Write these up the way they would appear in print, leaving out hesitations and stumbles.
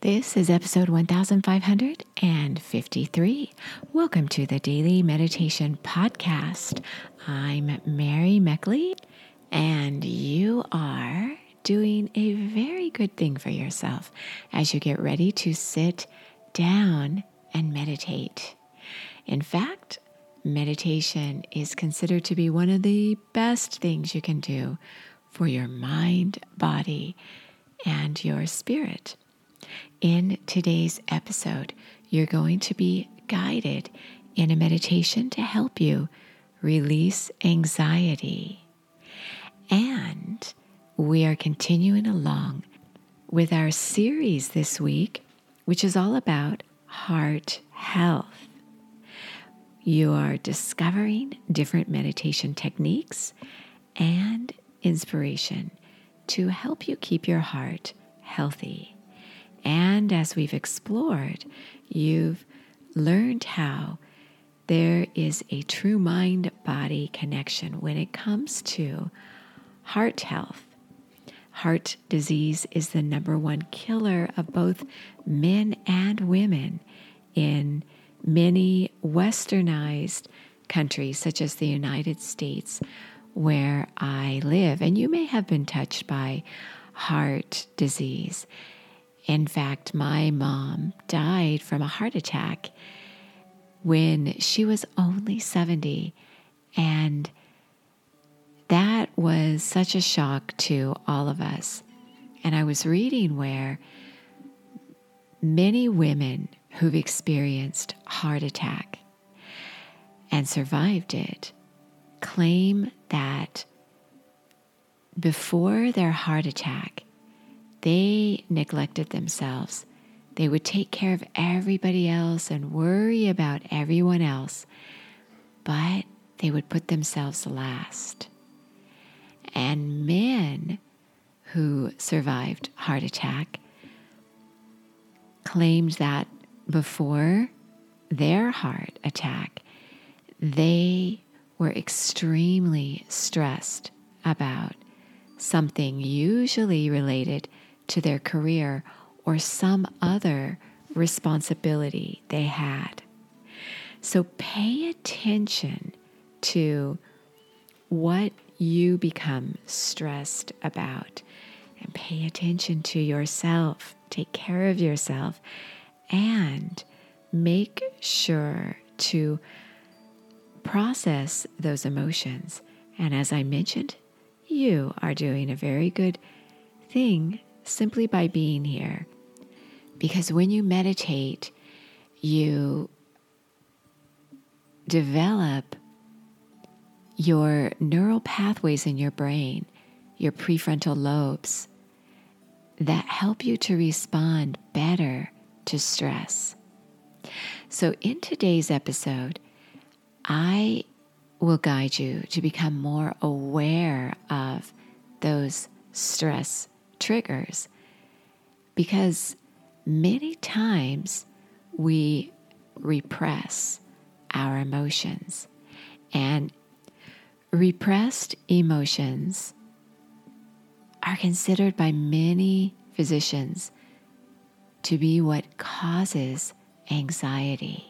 This is episode 1553. Welcome to the Daily Meditation Podcast. I'm Mary Meckley, and you are doing a very good thing for yourself as you get ready to sit down and meditate. In fact, meditation is considered to be one of the best things you can do for your mind, body, and your spirit. In today's episode, you're going to be guided in a meditation to help you release anxiety. And we are continuing along with our series this week, which is all about heart health. You are discovering different meditation techniques and inspiration to help you keep your heart healthy. And as we've explored, you've learned how there is a true mind-body connection when it comes to heart health. Heart disease is the number one killer of both men and women in many westernized countries, such as the United States, where I live. And you may have been touched by heart disease. In fact, my mom died from a heart attack when she was only 70, and that was such a shock to all of us. And I was reading where many women who've experienced heart attack and survived it claim that before their heart attack, they neglected themselves. They would take care of everybody else and worry about everyone else, but they would put themselves last. And men who survived heart attack claimed that before their heart attack, they were extremely stressed about something usually related to their career or some other responsibility they had. So pay attention to what you become stressed about and pay attention to yourself. Take care of yourself and make sure to process those emotions. And as I mentioned, you are doing a very good thing simply by being here. Because when you meditate, you develop your neural pathways in your brain, your prefrontal lobes, that help you to respond better to stress. So in today's episode, I will guide you to become more aware of those stress triggers, because many times we repress our emotions, and repressed emotions are considered by many physicians to be what causes anxiety.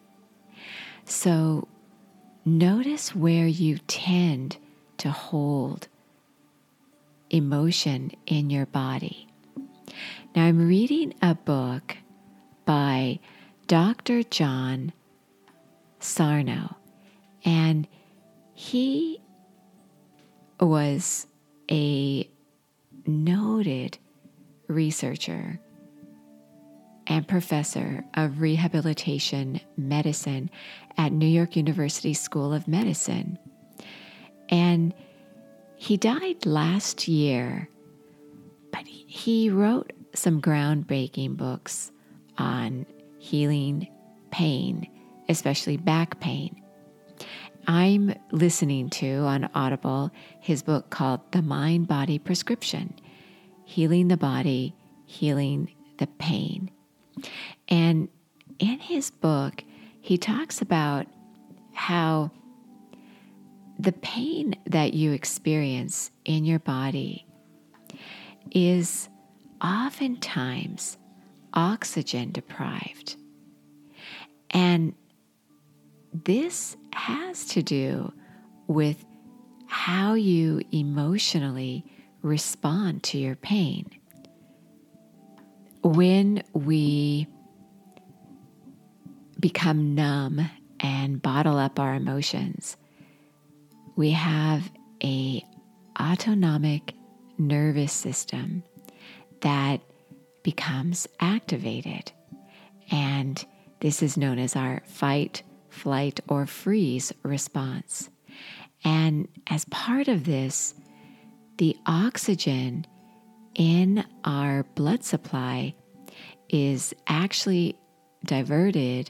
So notice where you tend to hold emotion in your body. Now, I'm reading a book by Dr. John Sarno, and he was a noted researcher and professor of rehabilitation medicine at New York University School of Medicine. And he died last year, but he wrote some groundbreaking books on healing pain, especially back pain. I'm listening to, on Audible, his book called The Mind-Body Prescription, Healing the Body, Healing the Pain. And in his book, he talks about how the pain that you experience in your body is oftentimes oxygen deprived. And this has to do with how you emotionally respond to your pain. When we become numb and bottle up our emotions, we have a autonomic nervous system that becomes activated. And this is known as our fight, flight, or freeze response. And as part of this, the oxygen in our blood supply is actually diverted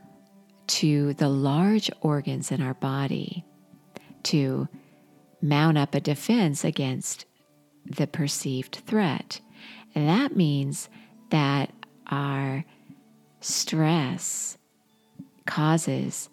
to the large organs in our body to mount up a defense against the perceived threat. And that means that our stress causes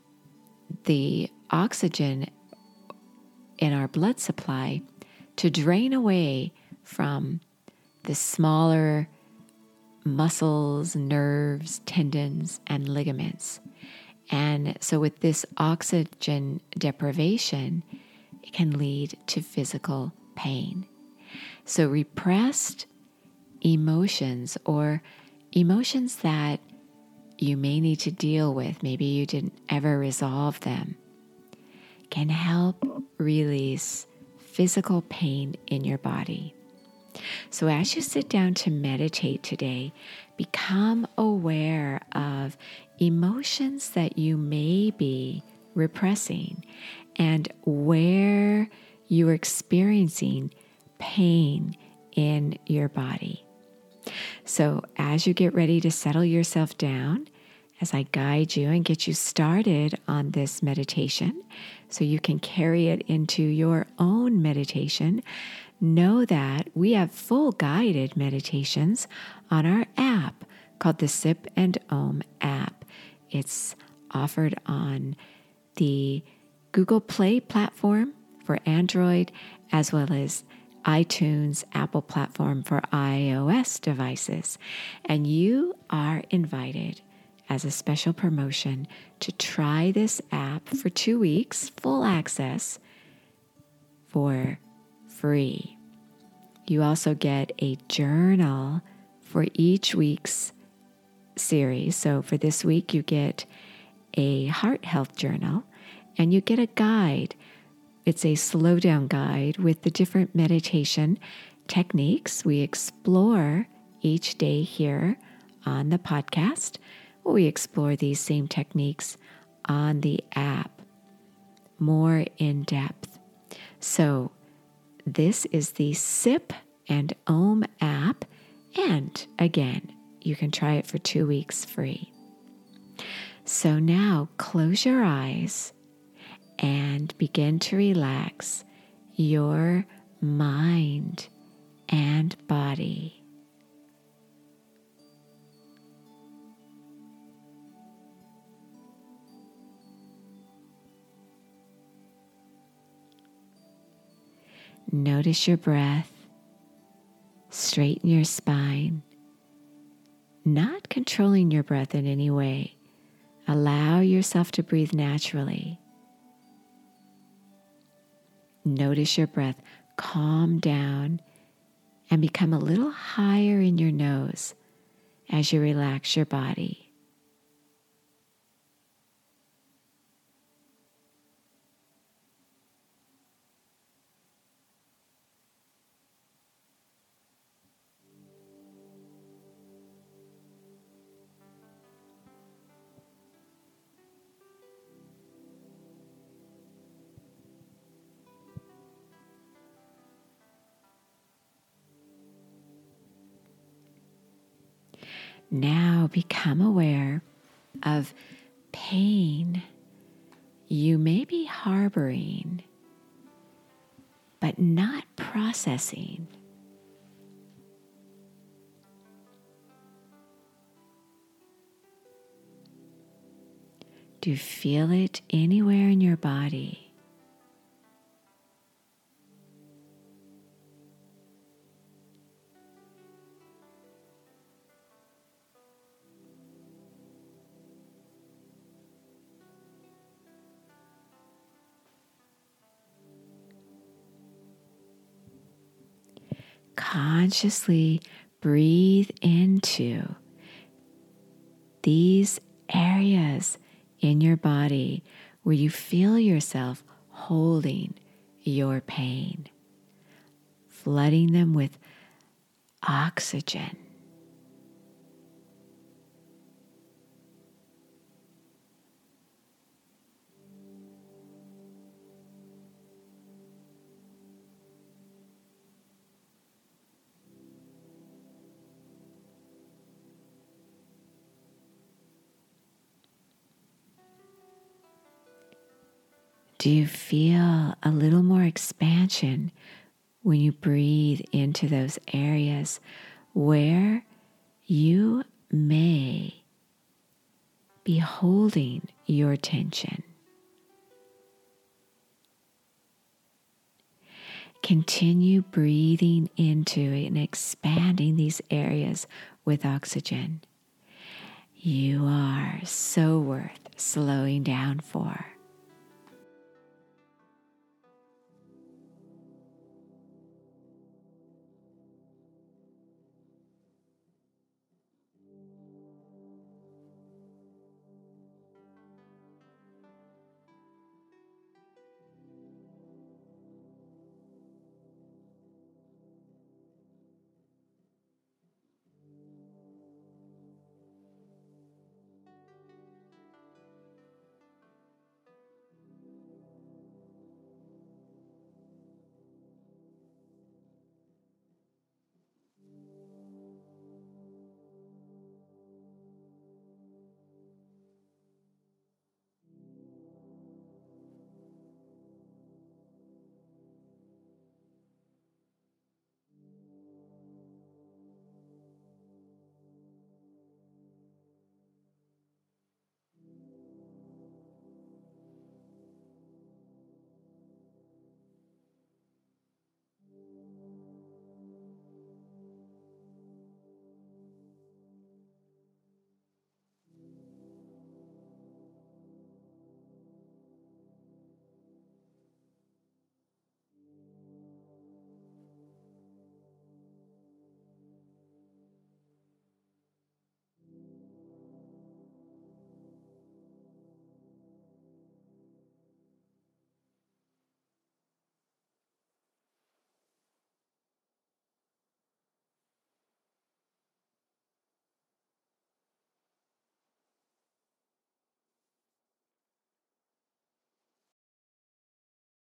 the oxygen in our blood supply to drain away from the smaller muscles, nerves, tendons, and ligaments. And so with this oxygen deprivation, it can lead to physical pain. So repressed emotions, or emotions that you may need to deal with, maybe you didn't ever resolve them, can help release physical pain in your body. So as you sit down to meditate today, become aware of emotions that you may be repressing and where you're experiencing pain in your body. So as you get ready to settle yourself down, as I guide you and get you started on this meditation so you can carry it into your own meditation, know that we have full guided meditations on our app called the Sip and Om app. It's offered on the Google Play platform for Android, as well as iTunes, Apple platform for iOS devices. And you are invited as a special promotion to try this app for 2 weeks, full access for free. You also get a journal for each week's series. So for this week, you get a heart health journal and you get a guide. It's a slow down guide with the different meditation techniques we explore each day here on the podcast. We explore these same techniques on the app more in depth. So this is the Sip and Om app. And again, you can try it for 2 weeks free. So now close your eyes and begin to relax your mind and body. Notice your breath. Straighten your spine, not controlling your breath in any way. Allow yourself to breathe naturally. Notice your breath. Calm down and become a little higher in your nose as you relax your body. Now become aware of pain you may be harboring, but not processing. Do you feel it anywhere in your body? consciously breathe into these areas in your body where you feel yourself holding your pain, flooding them with oxygen. Do you feel a little more expansion when you breathe into those areas where you may be holding your tension? Continue breathing into and expanding these areas with oxygen. You are so worth slowing down for.